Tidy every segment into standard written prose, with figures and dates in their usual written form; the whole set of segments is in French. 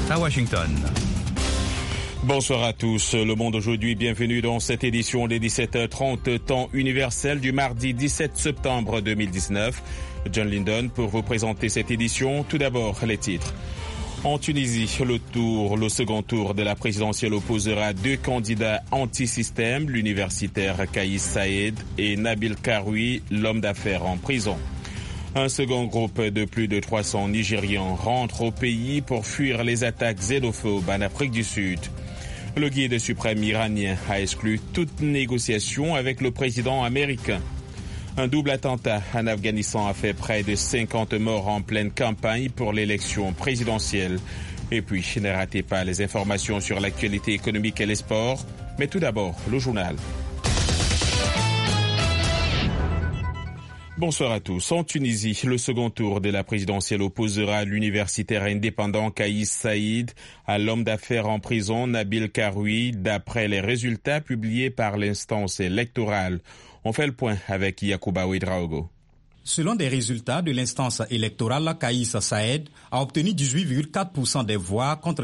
à Washington. Bonsoir à tous. Le Monde aujourd'hui, bienvenue dans cette édition des 17h30 temps universel du mardi 17 septembre 2019. John Linden pour vous présenter cette édition. Tout d'abord, les titres. En Tunisie, le second tour de la présidentielle opposera deux candidats anti-système, l'universitaire Kais Saïed et Nabil Karoui, l'homme d'affaires en prison. Un second groupe de plus de 300 Nigérians rentre au pays pour fuir les attaques xénophobes en Afrique du Sud. Le guide suprême iranien a exclu toute négociation avec le président américain. Un double attentat en Afghanistan a fait près de 50 morts en pleine campagne pour l'élection présidentielle. Et puis, ne ratez pas les informations sur l'actualité économique et les sports. Mais tout d'abord, le journal. Bonsoir à tous. En Tunisie, le second tour de la présidentielle opposera l'universitaire indépendant Kais Saïed à l'homme d'affaires en prison Nabil Karoui, d'après les résultats publiés par l'instance électorale. On fait le point avec Yacouba Ouedraogo. Selon des résultats de l'instance électorale, Kais Saïed a obtenu 18,4% des voix contre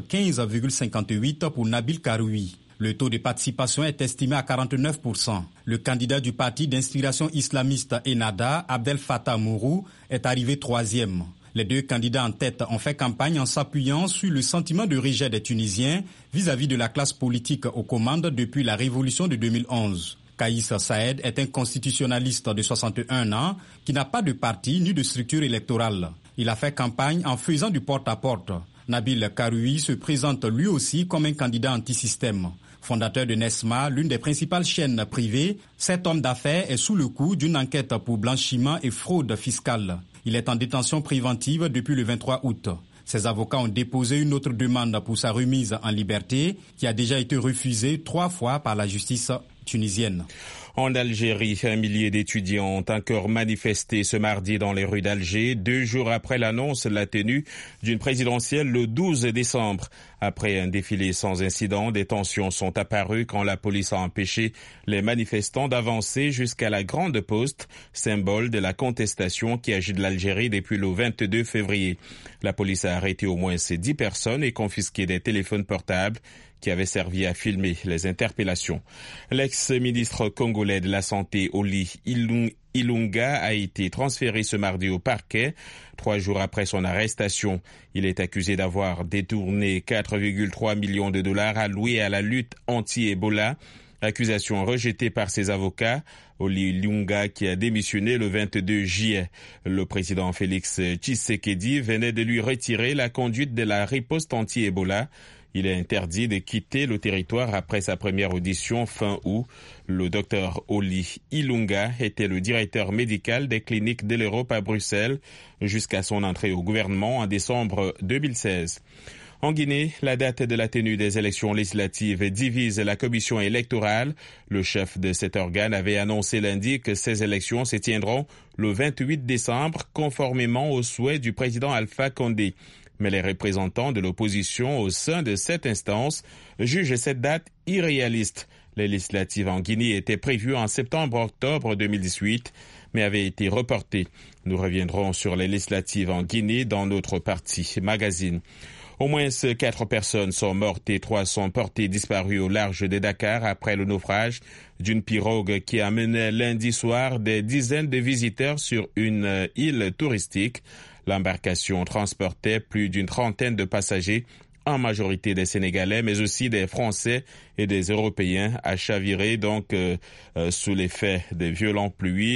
15,58% pour Nabil Karoui. Le taux de participation est estimé à 49%. Le candidat du parti d'inspiration islamiste Ennahda, Abdel Fattah Mourou, est arrivé troisième. Les deux candidats en tête ont fait campagne en s'appuyant sur le sentiment de rejet des Tunisiens vis-à-vis de la classe politique aux commandes depuis la révolution de 2011. Kais Saïed est un constitutionnaliste de 61 ans qui n'a pas de parti ni de structure électorale. Il a fait campagne en faisant du porte-à-porte. Nabil Karoui se présente lui aussi comme un candidat anti-système. Fondateur de Nesma, l'une des principales chaînes privées, cet homme d'affaires est sous le coup d'une enquête pour blanchiment et fraude fiscale. Il est en détention préventive depuis le 23 août. Ses avocats ont déposé une autre demande pour sa remise en liberté qui a déjà été refusée 3 fois par la justice tunisienne. En Algérie, un millier d'étudiants ont encore manifesté ce mardi dans les rues d'Alger, 2 jours après l'annonce de la tenue d'une présidentielle le 12 décembre. Après un défilé sans incident, des tensions sont apparues quand la police a empêché les manifestants d'avancer jusqu'à la Grande Poste, symbole de la contestation qui agite l'Algérie depuis le 22 février. La police a arrêté au moins 10 personnes et confisqué des téléphones portables qui avait servi à filmer les interpellations. L'ex-ministre congolais de la Santé, Oli Ilunga, a été transféré ce mardi au parquet. 3 jours après son arrestation, il est accusé d'avoir détourné 4,3 millions de dollars alloués à la lutte anti-Ebola. Accusation rejetée par ses avocats. Oli Ilunga, qui a démissionné le 22 juillet. Le président Félix Tshisekedi venait de lui retirer la conduite de la riposte anti-Ebola. Il est interdit de quitter le territoire après sa première audition fin août. Le docteur Oli Ilunga était le directeur médical des cliniques de l'Europe à Bruxelles jusqu'à son entrée au gouvernement en décembre 2016. En Guinée, la date de la tenue des élections législatives divise la commission électorale. Le chef de cet organe avait annoncé lundi que ces élections se tiendront le 28 décembre, conformément aux souhaits du président Alpha Condé. Mais les représentants de l'opposition au sein de cette instance jugent cette date irréaliste. Les législatives en Guinée étaient prévues en septembre-octobre 2018, mais avaient été reportées. Nous reviendrons sur les législatives en Guinée dans notre partie magazine. Au moins 4 personnes sont mortes et 3 sont portées disparues au large de Dakar après le naufrage d'une pirogue qui amenait lundi soir des dizaines de visiteurs sur une île touristique. L'embarcation transportait plus d'une trentaine de passagers, en majorité des Sénégalais, mais aussi des Français et des Européens, a chaviré sous l'effet de violentes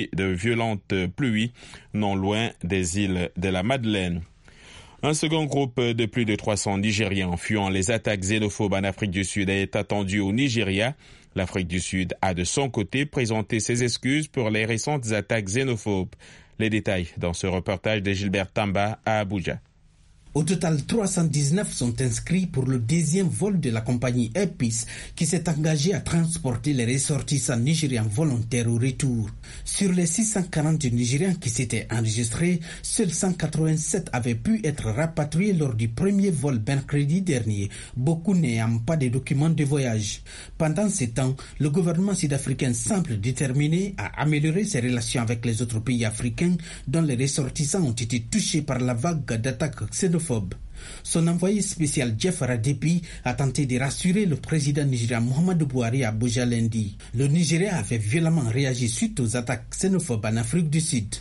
pluies non loin des îles de la Madeleine. Un second groupe de plus de 300 Nigérians fuyant les attaques xénophobes en Afrique du Sud est attendu au Nigeria. L'Afrique du Sud a de son côté présenté ses excuses pour les récentes attaques xénophobes. Les détails dans ce reportage de Gilbert Tamba à Abuja. Au total, 319 sont inscrits pour le 10e vol de la compagnie Air Peace qui s'est engagée à transporter les ressortissants nigérians volontaires au retour. Sur les 640 Nigérians qui s'étaient enregistrés, seuls 187 avaient pu être rapatriés lors du premier vol mercredi dernier, beaucoup n'ayant pas de documents de voyage. Pendant ce temps, le gouvernement sud-africain semble déterminé à améliorer ses relations avec les autres pays africains dont les ressortissants ont été touchés par la vague d'attaques xénophobes xénophobe. Son envoyé spécial Jeff Radepi a tenté de rassurer le président nigérian Muhammadu Buhari à Abuja lundi. Le Nigeria avait violemment réagi suite aux attaques xénophobes en Afrique du Sud.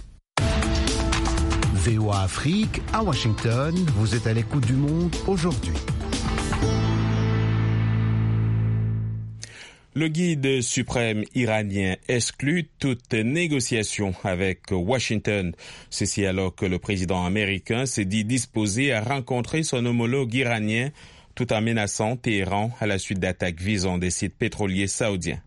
VOA Afrique, à Washington, vous êtes à l'écoute du monde aujourd'hui. Le guide suprême iranien exclut toute négociation avec Washington. Ceci alors que le président américain s'est dit disposé à rencontrer son homologue iranien tout en menaçant Téhéran à la suite d'attaques visant des sites pétroliers saoudiens.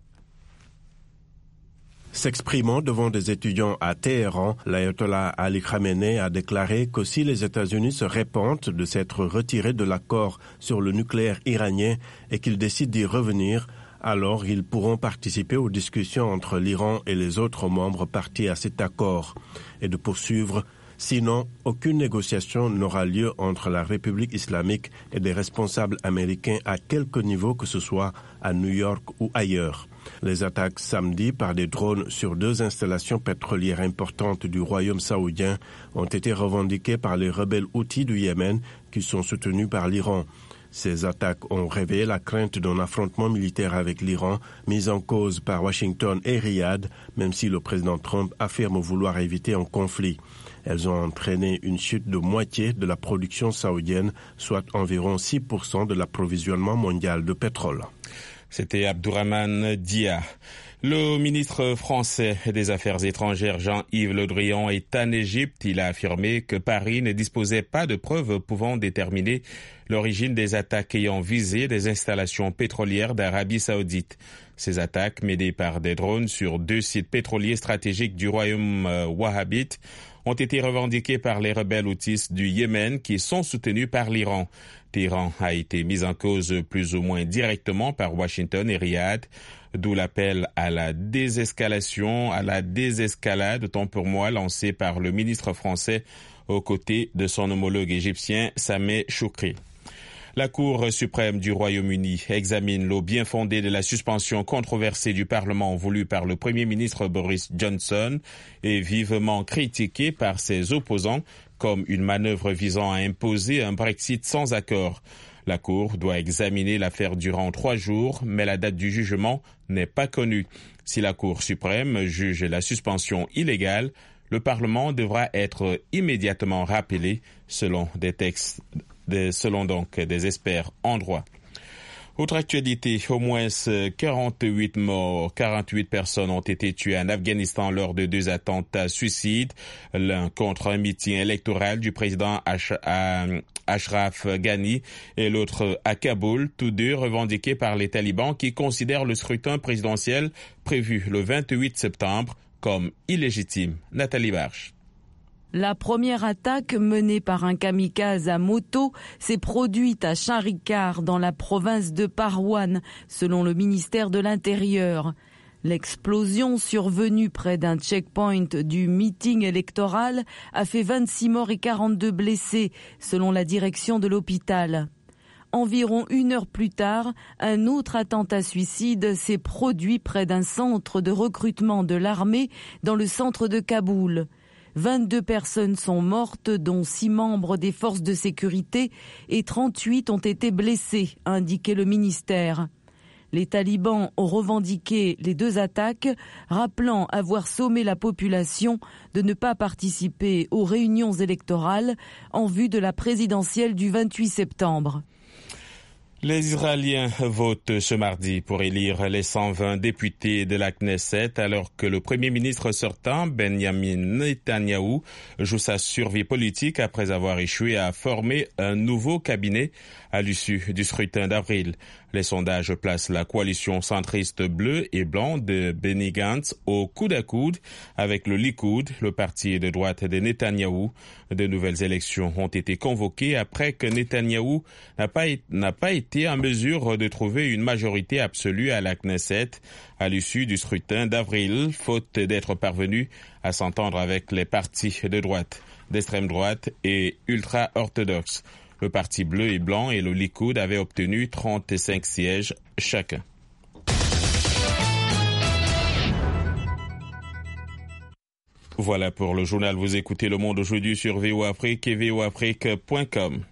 S'exprimant devant des étudiants à Téhéran, l'ayatollah Ali Khamenei a déclaré que si les États-Unis se repentent de s'être retirés de l'accord sur le nucléaire iranien et qu'ils décident d'y revenir, alors ils pourront participer aux discussions entre l'Iran et les autres membres partis à cet accord, et de poursuivre. Sinon, aucune négociation n'aura lieu entre la République islamique et des responsables américains à quelque niveau que ce soit, à New York ou ailleurs. Les attaques samedi par des drones sur 2 installations pétrolières importantes du royaume saoudien ont été revendiquées par les rebelles houthis du Yémen qui sont soutenus par l'Iran. Ces attaques ont réveillé la crainte d'un affrontement militaire avec l'Iran, mis en cause par Washington et Riyad, même si le président Trump affirme vouloir éviter un conflit. Elles ont entraîné une chute de moitié de la production saoudienne, soit environ 6% de l'approvisionnement mondial de pétrole. C'était Abdourahmane Dia. Le ministre français des Affaires étrangères Jean-Yves Le Drian est en Égypte. Il a affirmé que Paris ne disposait pas de preuves pouvant déterminer l'origine des attaques ayant visé des installations pétrolières d'Arabie Saoudite. Ces attaques, menées par des drones sur 2 sites pétroliers stratégiques du royaume wahhabite, ont été revendiquées par les rebelles houthis du Yémen qui sont soutenus par l'Iran. Téhéran a été mis en cause plus ou moins directement par Washington et Riyad, d'où l'appel à la désescalade, tant pour moi, lancé par le ministre français aux côtés de son homologue égyptien Sameh Choukri. La Cour suprême du Royaume-Uni examine le bien fondé de la suspension controversée du Parlement voulue par le Premier ministre Boris Johnson et vivement critiquée par ses opposants comme une manœuvre visant à imposer un Brexit sans accord. La Cour doit examiner l'affaire durant 3 jours, mais la date du jugement n'est pas connue. Si la Cour suprême juge la suspension illégale, le Parlement devra être immédiatement rappelé selon des experts en droit. Autre actualité, au moins 48 morts, 48 personnes ont été tuées en Afghanistan lors de 2 attentats suicides, l'un contre un meeting électoral du président Ashraf Ghani et l'autre à Kaboul, tous 2 revendiqués par les talibans qui considèrent le scrutin présidentiel prévu le 28 septembre comme illégitime. Nathalie Barche. La première attaque menée par un kamikaze à moto s'est produite à Charikar dans la province de Parwan, selon le ministère de l'Intérieur. L'explosion survenue près d'un checkpoint du meeting électoral a fait 26 morts et 42 blessés, selon la direction de l'hôpital. Environ 1 heure plus tard, un autre attentat suicide s'est produit près d'un centre de recrutement de l'armée dans le centre de Kaboul. 22 personnes sont mortes, dont 6 membres des forces de sécurité, et 38 ont été blessés, a indiqué le ministère. Les talibans ont revendiqué les 2 attaques, rappelant avoir sommé la population de ne pas participer aux réunions électorales en vue de la présidentielle du 28 septembre. Les Israéliens votent ce mardi pour élire les 120 députés de la Knesset alors que le Premier ministre sortant, Benjamin Netanyahou, joue sa survie politique après avoir échoué à former un nouveau cabinet à l'issue du scrutin d'avril. Les sondages placent la coalition centriste bleu et blanc de Benny Gantz au coude à coude avec le Likoud, le parti de droite de Netanyahou. De nouvelles élections ont été convoquées après que Netanyahou n'a pas été en mesure de trouver une majorité absolue à la Knesset à l'issue du scrutin d'avril, faute d'être parvenu à s'entendre avec les partis de droite, d'extrême droite et ultra-orthodoxes. Le parti bleu et blanc et le Likoud avaient obtenu 35 sièges chacun. Voilà pour le journal. Vous écoutez Le Monde aujourd'hui sur VOA Afrique et voaafrique.com.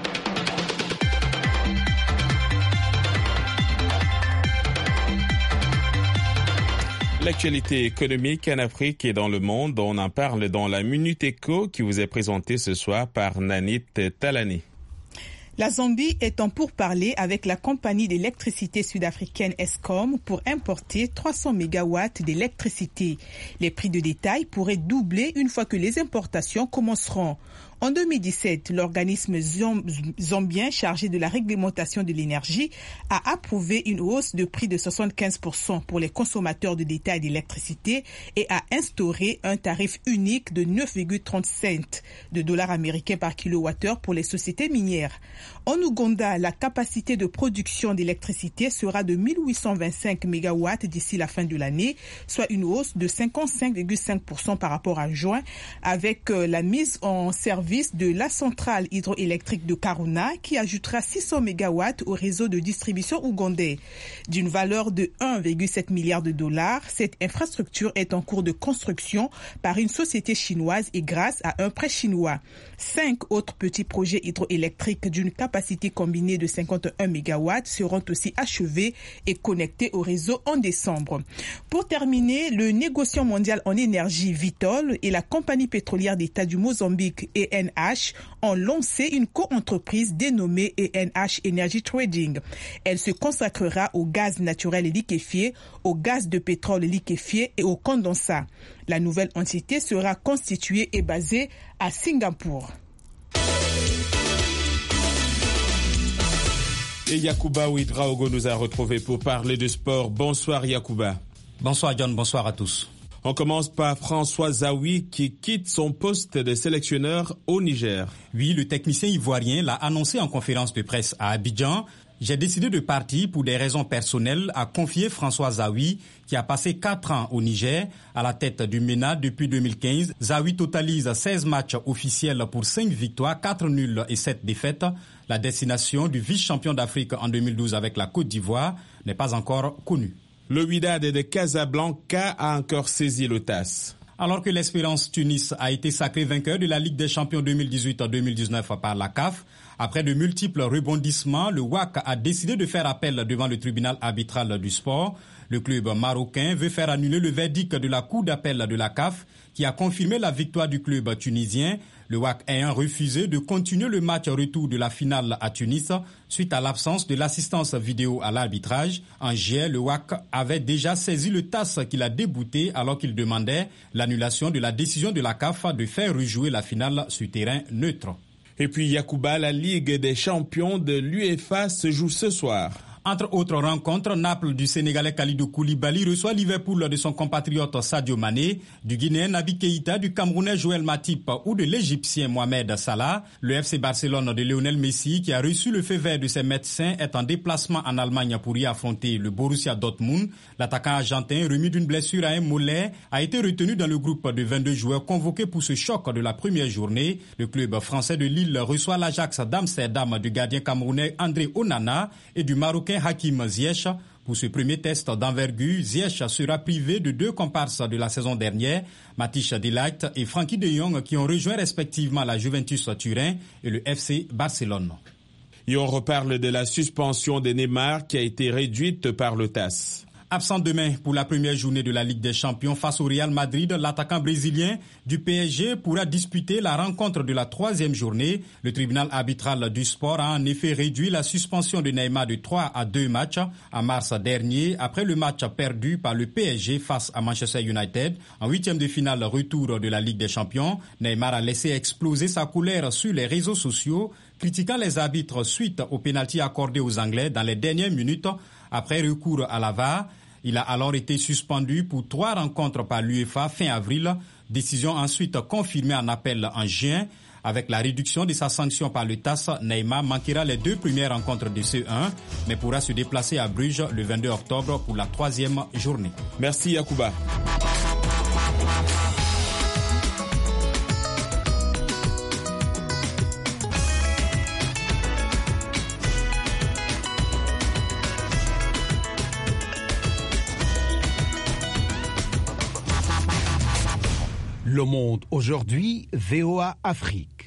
L'actualité économique en Afrique et dans le monde, on en parle dans la Minute Éco qui vous est présentée ce soir par Nanit Talani. La Zambie est en pourparlers avec la compagnie d'électricité sud-africaine Eskom pour importer 300 mégawatts d'électricité. Les prix de détail pourraient doubler une fois que les importations commenceront. En 2017, l'organisme zambien chargé de la réglementation de l'énergie a approuvé une hausse de prix de 75% pour les consommateurs de détail d'électricité et a instauré un tarif unique de 9,30 cents de dollars américains par kilowattheure pour les sociétés minières. En Ouganda, la capacité de production d'électricité sera de 1825 mégawatts d'ici la fin de l'année, soit une hausse de 55,5% par rapport à juin, avec la mise en service de la centrale hydroélectrique de Karuna qui ajoutera 600 mégawatts au réseau de distribution ougandais. D'une valeur de 1,7 milliard de dollars, cette infrastructure est en cours de construction par une société chinoise et grâce à un prêt chinois. 5 autres petits projets hydroélectriques d'une capacité combinée de 51 mégawatts seront aussi achevés et connectés au réseau en décembre. Pour terminer, le négociant mondial en énergie Vitol et la compagnie pétrolière d'État du Mozambique ENH ont lancé une co-entreprise dénommée ENH Energy Trading. Elle se consacrera au gaz naturel liquéfié, au gaz de pétrole liquéfié et au condensat. La nouvelle entité sera constituée et basée à Singapour. Et Yacouba Ouedraogo nous a retrouvés pour parler de sport. Bonsoir Yacouba. Bonsoir John, bonsoir à tous. On commence par François Zawi qui quitte son poste de sélectionneur au Niger. Oui, le technicien ivoirien l'a annoncé en conférence de presse à Abidjan. J'ai décidé de partir pour des raisons personnelles, a confié François Zawi, qui a passé 4 ans au Niger, à la tête du MENA depuis 2015. Zawi totalise 16 matchs officiels pour 5 victoires, 4 nuls et 7 défaites. La destination du vice-champion d'Afrique en 2012 avec la Côte d'Ivoire n'est pas encore connue. Le Wydad de Casablanca a encore saisi le TAS. Alors que l'Espérance Tunis a été sacré vainqueur de la Ligue des champions 2018-2019 par la CAF, après de multiples rebondissements, le WAC a décidé de faire appel devant le tribunal arbitral du sport. Le club marocain veut faire annuler le verdict de la cour d'appel de la CAF qui a confirmé la victoire du club tunisien. Le WAC ayant refusé de continuer le match retour de la finale à Tunis suite à l'absence de l'assistance vidéo à l'arbitrage. En juillet, le WAC avait déjà saisi le TAS qu'il a débouté alors qu'il demandait l'annulation de la décision de la CAF de faire rejouer la finale sur terrain neutre. Et puis Yacouba, la Ligue des champions de l'UEFA se joue ce soir. Entre autres rencontres, Naples du Sénégalais Kalidou Koulibaly reçoit Liverpool de son compatriote Sadio Mané, du Guinéen Naby Keïta, du Camerounais Joël Matip ou de l'Égyptien Mohamed Salah. Le FC Barcelone de Lionel Messi, qui a reçu le feu vert de ses médecins, est en déplacement en Allemagne pour y affronter le Borussia Dortmund. L'attaquant argentin, remis d'une blessure à un mollet, a été retenu dans le groupe de 22 joueurs convoqués pour ce choc de la première journée. Le club français de Lille reçoit l'Ajax d'Amsterdam du gardien camerounais André Onana et du Marocain Hakim Ziyech. Pour ce premier test d'envergure, Ziyech sera privé de 2 comparses de la saison dernière, Matthijs de Ligt et Frenkie de Jong, qui ont rejoint respectivement la Juventus Turin et le FC Barcelone. Et on reparle de la suspension de Neymar qui a été réduite par le TAS. Absent demain pour la première journée de la Ligue des Champions face au Real Madrid, l'attaquant brésilien du PSG pourra disputer la rencontre de la 3e journée. Le tribunal arbitral du sport a en effet réduit la suspension de Neymar de 3 à 2 matchs en mars dernier après le match perdu par le PSG face à Manchester United. En 8e de finale retour de la Ligue des Champions, Neymar a laissé exploser sa colère sur les réseaux sociaux, critiquant les arbitres suite au pénalty accordé aux Anglais dans les dernières minutes après recours à la VAR. Il a alors été suspendu pour 3 rencontres par l'UEFA fin avril, décision ensuite confirmée en appel en juin. Avec la réduction de sa sanction par le TAS, Neymar manquera les 2 premières rencontres de C1, mais pourra se déplacer à Bruges le 22 octobre pour la 3e journée. Merci Yacouba. Le Monde aujourd'hui, VOA Afrique.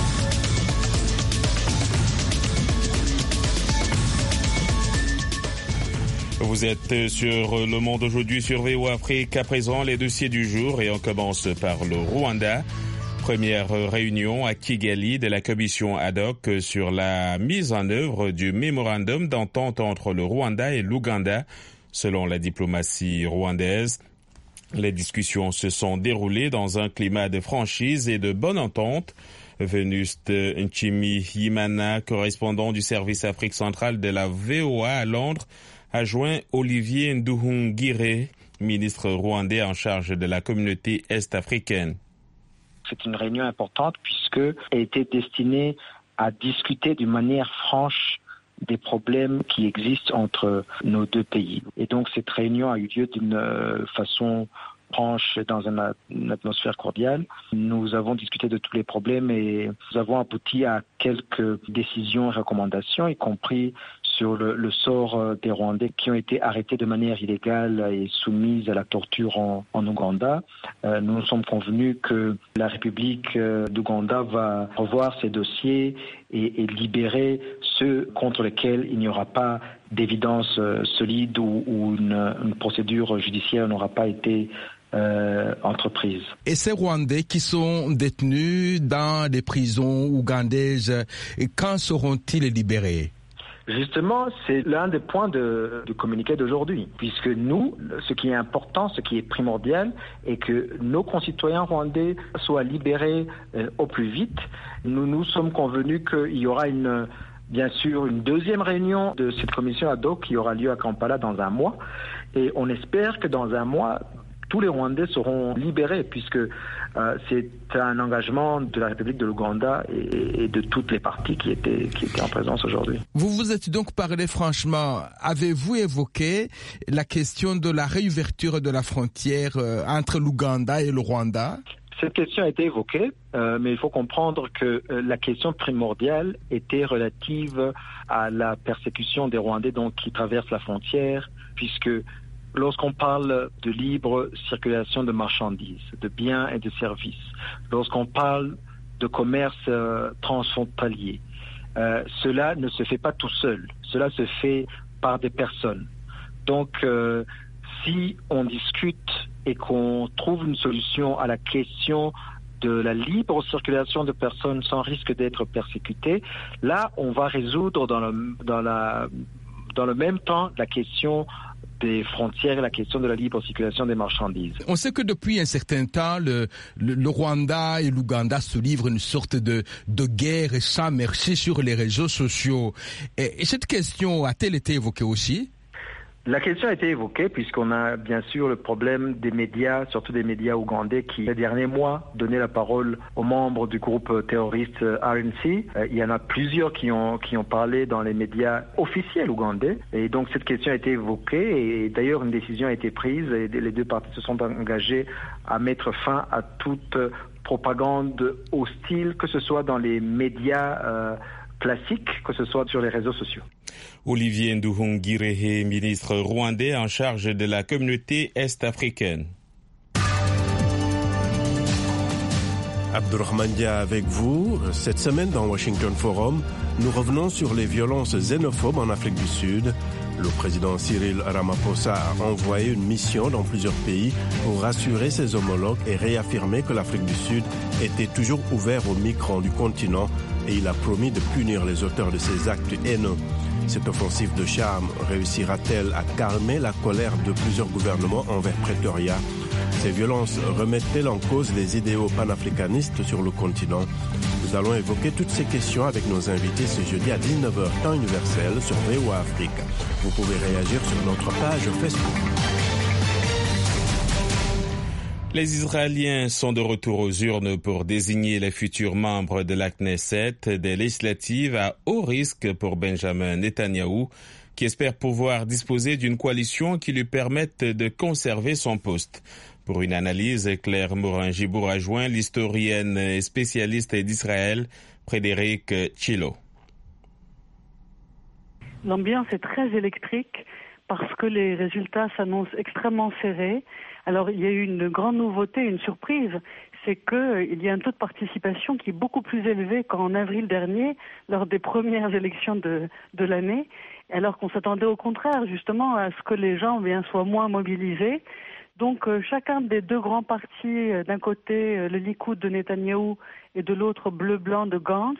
Vous êtes sur Le Monde aujourd'hui sur VOA Afrique. À présent, les dossiers du jour et on commence par le Rwanda. Première réunion à Kigali de la commission ad hoc sur la mise en œuvre du mémorandum d'entente entre le Rwanda et l'Ouganda. Selon la diplomatie rwandaise, les discussions se sont déroulées dans un climat de franchise et de bonne entente. Venuste Nchimiyimana, correspondant du service Afrique centrale de la VOA à Londres, a joint Olivier Nduhungirehe, ministre rwandais en charge de la communauté est-africaine. C'est une réunion importante puisqu'elle était destinée à discuter d'une manière franche des problèmes qui existent entre nos deux pays. Et donc cette réunion a eu lieu d'une façon franche dans une atmosphère cordiale. Nous avons discuté de tous les problèmes et nous avons abouti à quelques décisions et recommandations, y compris sur le sort des Rwandais qui ont été arrêtés de manière illégale et soumis à la torture en Ouganda. Nous nous sommes convenus que la République d'Ouganda va revoir ses dossiers et libérer ceux contre lesquels il n'y aura pas d'évidence solide ou une procédure judiciaire n'aura pas été entreprise. Et ces Rwandais qui sont détenus dans des prisons ougandaises, quand seront-ils libérés? Justement, c'est l'un des points du communiqué d'aujourd'hui, puisque nous, ce qui est important, ce qui est primordial, est que nos concitoyens rwandais soient libérés au plus vite. Nous nous sommes convenus qu'il y aura bien sûr une deuxième réunion de cette commission ad hoc qui aura lieu à Kampala dans un mois, et on espère que dans un mois, tous les Rwandais seront libérés puisque c'est un engagement de la République de l'Ouganda et de toutes les parties qui étaient en présence aujourd'hui. Vous vous êtes donc parlé franchement. Avez-vous évoqué la question de la réouverture de la frontière entre l'Ouganda et le Rwanda? Cette question a été évoquée, mais il faut comprendre que la question primordiale était relative à la persécution des Rwandais qui traversent la frontière, puisque lorsqu'on parle de libre circulation de marchandises, de biens et de services, lorsqu'on parle de commerce transfrontalier, cela ne se fait pas tout seul, cela se fait par des personnes. Donc, si on discute et qu'on trouve une solution à la question de la libre circulation de personnes sans risque d'être persécutées, là, on va résoudre dans le même temps la question des frontières et la question de la libre circulation des marchandises. On sait que depuis un certain temps, le Rwanda et l'Ouganda se livrent une sorte de guerre sans merci sur les réseaux sociaux. Et cette question a-t-elle été évoquée aussi? La question a été évoquée puisqu'on a bien sûr le problème des médias, surtout des médias ougandais qui, les derniers mois, donnaient la parole aux membres du groupe terroriste RNC. Il y en a plusieurs qui ont parlé dans les médias officiels ougandais. Et donc cette question a été évoquée et d'ailleurs une décision a été prise et les deux parties se sont engagées à mettre fin à toute propagande hostile, que ce soit dans les médias classiques, que ce soit sur les réseaux sociaux. Olivier Nduhungirehe, ministre rwandais en charge de la communauté est-africaine. Abdurrahman Dia avec vous. Cette semaine dans Washington Forum, nous revenons sur les violences xénophobes en Afrique du Sud. Le président Cyril Ramaphosa a envoyé une mission dans plusieurs pays pour rassurer ses homologues et réaffirmer que l'Afrique du Sud était toujours ouverte aux migrants du continent et il a promis de punir les auteurs de ces actes haineux. Cette offensive de charme réussira-t-elle à calmer la colère de plusieurs gouvernements envers Pretoria? Ces violences remettent-elles en cause les idéaux panafricanistes sur le continent? Nous allons évoquer toutes ces questions avec nos invités ce jeudi à 19h temps universel sur VOA Afrique. Vous pouvez réagir sur notre page Facebook. Les Israéliens sont de retour aux urnes pour désigner les futurs membres de la Knesset, des législatives à haut risque pour Benjamin Netanyahou, qui espère pouvoir disposer d'une coalition qui lui permette de conserver son poste. Pour une analyse, Claire Morin-Gibour a joint l'historienne et spécialiste d'Israël, Frédéric Chilo. L'ambiance est très électrique parce que les résultats s'annoncent extrêmement serrés. Alors il y a eu une grande nouveauté, une surprise, c'est qu'il y a un taux de participation qui est beaucoup plus élevé qu'en avril dernier, lors des premières élections de l'année, alors qu'on s'attendait au contraire justement à ce que les gens soient moins mobilisés. Donc chacun des deux grands partis, d'un côté le Likoud de Netanyahou et de l'autre bleu-blanc de Gantz,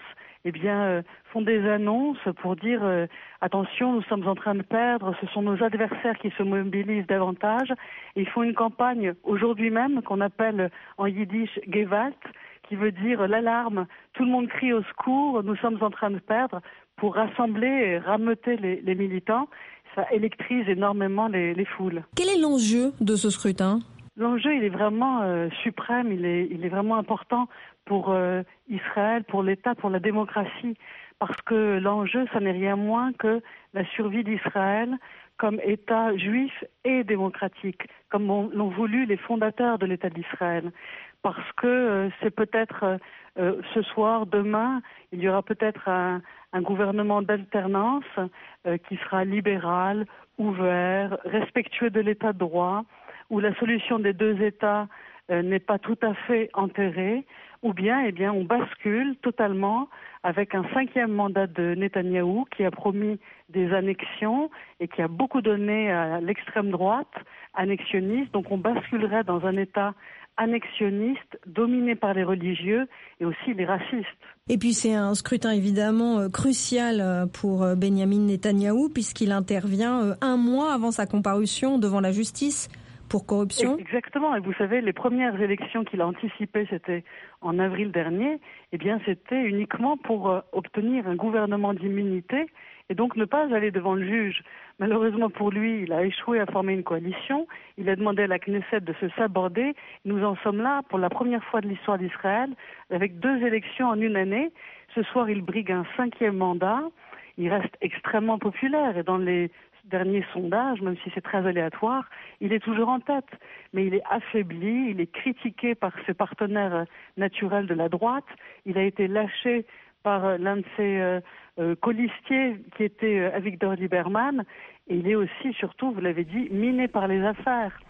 font des annonces pour dire attention, nous sommes en train de perdre, ce sont nos adversaires qui se mobilisent davantage. Et ils font une campagne aujourd'hui même qu'on appelle en yiddish Gewalt, qui veut dire l'alarme, tout le monde crie au secours, nous sommes en train de perdre, pour rassembler et rameuter les militants. Ça électrise énormément les foules. Quel est l'enjeu de ce scrutin ? L'enjeu, il est vraiment suprême, il est vraiment important pour Israël, pour l'État, pour la démocratie, parce que l'enjeu, ça n'est rien moins que la survie d'Israël comme État juif et démocratique, comme l'ont voulu les fondateurs de l'État d'Israël. Parce que c'est peut-être ce soir, demain, il y aura peut-être un gouvernement d'alternance qui sera libéral, ouvert, respectueux de l'État de droit, où la solution des deux États n'est pas tout à fait enterrée, ou bien, on bascule totalement avec un 5e mandat de Netanyahou qui a promis des annexions et qui a beaucoup donné à l'extrême droite, annexionniste. Donc on basculerait dans un État annexionniste, dominé par les religieux et aussi les racistes. Et puis c'est un scrutin évidemment crucial pour Benyamin Netanyahou puisqu'il intervient un mois avant sa comparution devant la justice pour corruption. Exactement, et vous savez, les premières élections qu'il a anticipées, c'était en avril dernier, c'était uniquement pour obtenir un gouvernement d'immunité et donc ne pas aller devant le juge. Malheureusement pour lui, il a échoué à former une coalition, il a demandé à la Knesset de se saborder. Nous en sommes là pour la première fois de l'histoire d'Israël, avec 2 élections en une année. Ce soir, il brigue un 5e mandat, il reste extrêmement populaire et dans les derniers sondages, même si c'est très aléatoire, il est toujours en tête. Mais il est affaibli, il est critiqué par ses partenaires naturels de la droite, il a été lâché par l'un de ses colistiers qui était Avigdor Lieberman, et il est aussi, surtout, vous l'avez dit, miné par les affaires.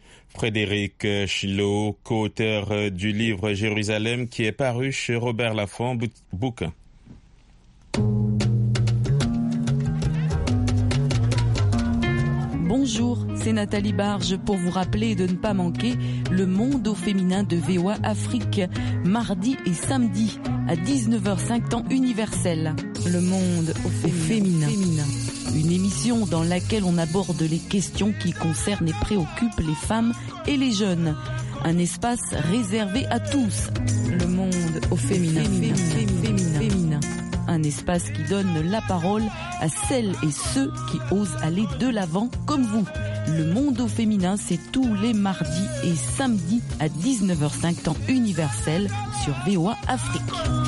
Frédéric Chilot, co-auteur du livre Jérusalem, qui est paru chez Robert Laffont Bouquin. Bonjour, c'est Nathalie Barge pour vous rappeler de ne pas manquer le Monde au féminin de VOA Afrique, mardi et samedi à 19h05 temps universel. Le Monde au féminin. Une émission dans laquelle on aborde les questions qui concernent et préoccupent les femmes et les jeunes. Un espace réservé à tous. Le Monde au féminin. Un espace qui donne la parole à celles et ceux qui osent aller de l'avant comme vous. Le Monde au féminin, c'est tous les mardis et samedis à 19h05 temps universel sur VOA Afrique.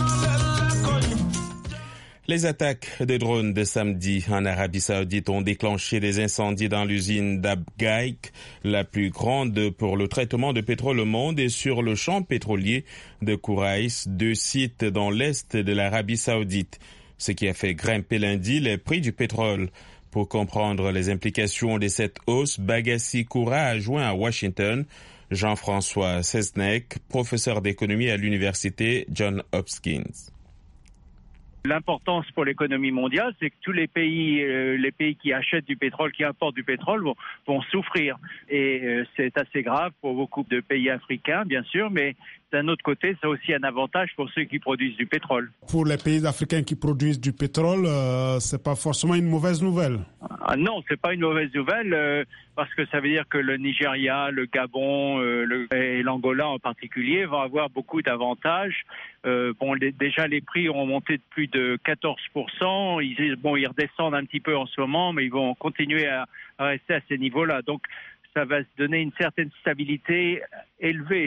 Les attaques de drones de samedi en Arabie Saoudite ont déclenché des incendies dans l'usine d'Abqaiq, la plus grande pour le traitement de pétrole au monde, et sur le champ pétrolier de Khouraïs, 2 sites dans l'est de l'Arabie Saoudite, ce qui a fait grimper lundi les prix du pétrole. Pour comprendre les implications de cette hausse, Bagassi Koura a joint à Washington Jean-François Sesnek, professeur d'économie à l'université Johns Hopkins. L'importance pour l'économie mondiale, c'est que tous les pays qui achètent du pétrole, qui importent du pétrole, vont souffrir. Et c'est assez grave pour beaucoup de pays africains, bien sûr, mais d'un autre côté, c'est aussi un avantage pour ceux qui produisent du pétrole. Pour les pays africains qui produisent du pétrole, c'est pas forcément une mauvaise nouvelle. Non, c'est pas une mauvaise nouvelle parce que ça veut dire que le Nigeria, le Gabon et l'Angola en particulier vont avoir beaucoup d'avantages. Déjà les prix ont monté de plus de 14%. Ils redescendent un petit peu en ce moment, mais ils vont continuer à rester à ces niveaux-là. Donc ça va se donner une certaine stabilité élevée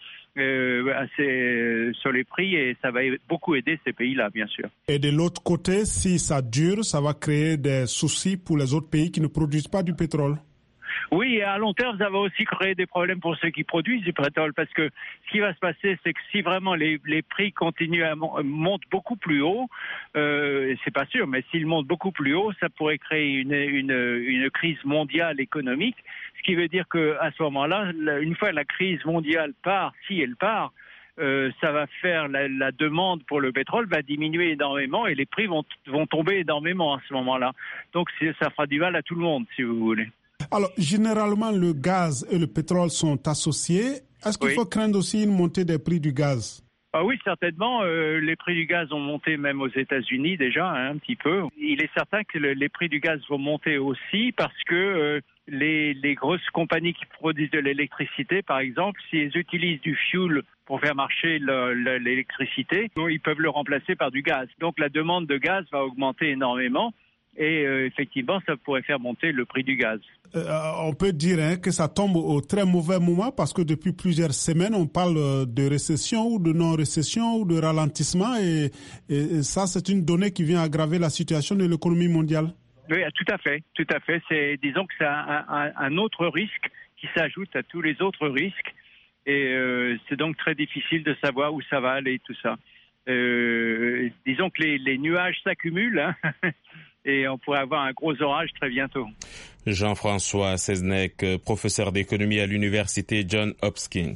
sur les prix et ça va beaucoup aider ces pays-là, bien sûr. Et de l'autre côté, si ça dure, ça va créer des soucis pour les autres pays qui ne produisent pas du pétrole. Oui, et à long terme, ça va aussi créer des problèmes pour ceux qui produisent du pétrole, parce que ce qui va se passer, c'est que si vraiment les prix continuent à montent beaucoup plus haut, c'est pas sûr, mais s'ils montent beaucoup plus haut, ça pourrait créer une crise mondiale économique, ce qui veut dire que à ce moment-là, une fois la crise mondiale part, si elle part, ça va faire la demande pour le pétrole va diminuer énormément et les prix vont tomber énormément à ce moment-là. Donc ça fera du mal à tout le monde, si vous voulez. Alors, généralement, le gaz et le pétrole sont associés. Est-ce qu'il faut craindre aussi une montée des prix du gaz? Ah oui, certainement. Les prix du gaz ont monté même aux États-Unis déjà, un petit peu. Il est certain que les prix du gaz vont monter aussi parce que les grosses compagnies qui produisent de l'électricité, par exemple, si elles utilisent du fuel pour faire marcher l'électricité, ils peuvent le remplacer par du gaz. Donc la demande de gaz va augmenter énormément. Et effectivement, ça pourrait faire monter le prix du gaz. On peut dire que ça tombe au très mauvais moment parce que depuis plusieurs semaines, on parle de récession ou de non-récession ou de ralentissement et ça, c'est une donnée qui vient aggraver la situation de l'économie mondiale. Oui, tout à fait. Disons que c'est un autre risque qui s'ajoute à tous les autres risques et c'est donc très difficile de savoir où ça va aller tout ça. Disons que les nuages s'accumulent, et on pourrait avoir un gros orage très bientôt. Jean-François Seznec, professeur d'économie à l'université Johns Hopkins.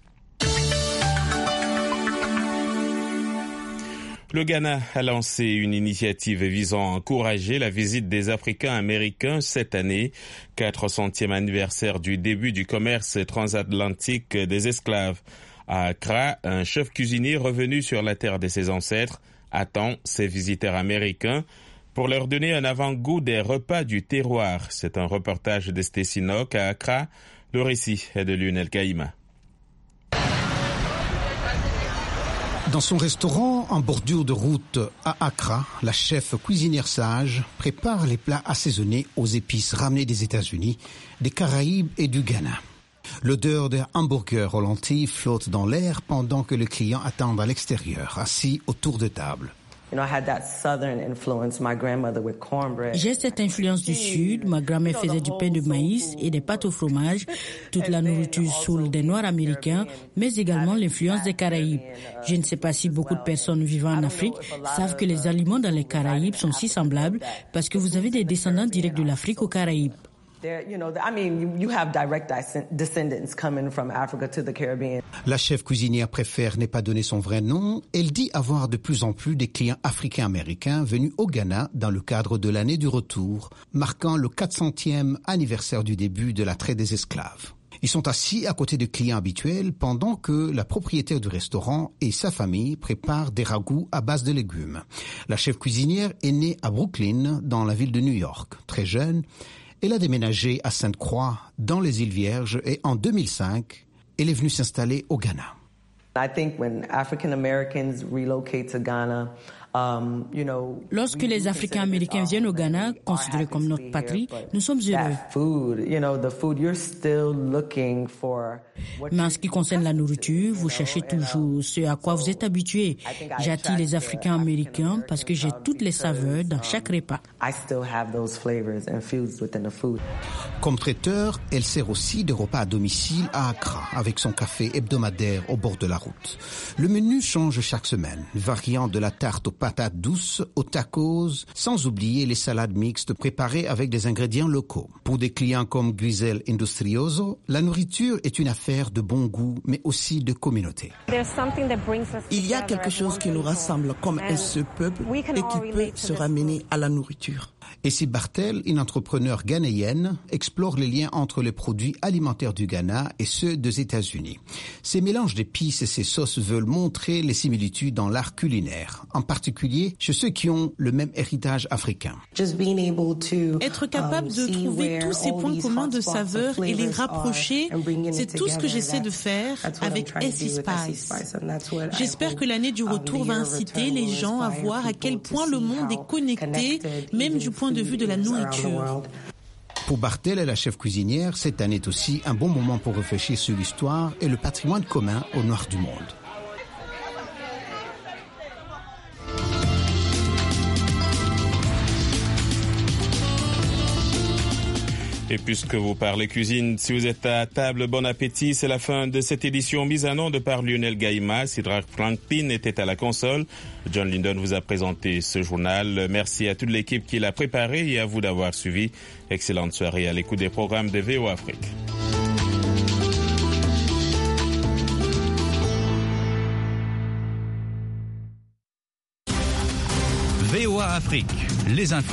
Le Ghana a lancé une initiative visant à encourager la visite des Africains américains cette année, 400e anniversaire du début du commerce transatlantique des esclaves. À Accra, un chef cuisinier revenu sur la terre de ses ancêtres attend ses visiteurs américains pour leur donner un avant-goût des repas du terroir. C'est un reportage de Stacy Nock à Accra. Le récit est de Lionel Kaïma. Dans son restaurant en bordure de route à Accra, la chef cuisinière sage prépare les plats assaisonnés aux épices ramenées des États-Unis, des Caraïbes et du Ghana. L'odeur des hamburgers aux lentilles flotte dans l'air pendant que le client attend à l'extérieur, assis autour de table. J'ai cette influence du Sud. Ma grand-mère faisait du pain de maïs et des pâtes au fromage. Toute la nourriture saoule des Noirs américains, mais également l'influence des Caraïbes. Je ne sais pas si beaucoup de personnes vivant en Afrique savent que les aliments dans les Caraïbes sont si semblables parce que vous avez des descendants directs de l'Afrique aux Caraïbes. La chef cuisinière préfère ne pas donner son vrai nom. Elle dit avoir de plus en plus des clients africains-américains venus au Ghana dans le cadre de l'année du retour, marquant le 400e anniversaire du début de la traite des esclaves. Ils sont assis à côté de clients habituels pendant que la propriétaire du restaurant et sa famille préparent des ragoûts à base de légumes. La chef cuisinière est née à Brooklyn, dans la ville de New York. Très jeune, elle a déménagé à Sainte-Croix, dans les îles Vierges, et en 2005, elle est venue s'installer au Ghana. Lorsque les Africains-Américains viennent au Ghana, considérés comme notre patrie, nous sommes heureux. Mais en ce qui concerne la nourriture, vous cherchez toujours ce à quoi vous êtes habitués. J'attire les Africains-Américains parce que j'ai toutes les saveurs dans chaque repas. Comme traiteur, elle sert aussi des repas à domicile à Accra, avec son café hebdomadaire au bord de la route. Le menu change chaque semaine, variant de la tarte aux patates douces, aux tacos, sans oublier les salades mixtes préparées avec des ingrédients locaux. Pour des clients comme Guizel Industrioso, la nourriture est une affaire de bon goût, mais aussi de communauté. Il y a quelque chose qui nous rassemble comme un seul peuple et qui peut se ramener à la nourriture. Essie Bartel, une entrepreneure ghanéenne, explore les liens entre les produits alimentaires du Ghana et ceux des États-Unis. Ces mélanges d'épices et ces sauces veulent montrer les similitudes dans l'art culinaire, en particulier chez ceux qui ont le même héritage africain. Être capable de trouver tous ces points communs de saveurs et les rapprocher, c'est tout ce que j'essaie de faire avec Essie Spice. J'espère que l'année du retour va inciter les gens à voir à quel point le monde est connecté, même du point de vue de la nourriture. Pour Bartel et la chef cuisinière, cette année est aussi un bon moment pour réfléchir sur l'histoire et le patrimoine commun au nord du monde. Et puisque vous parlez cuisine, si vous êtes à table, bon appétit. C'est la fin de cette édition mise en onde par Lionel Gaïma. Sidrak Franklin était à la console. John Lindon vous a présenté ce journal. Merci à toute l'équipe qui l'a préparé et à vous d'avoir suivi. Excellente soirée à l'écoute des programmes de VOA Afrique. VOA Afrique, les infos.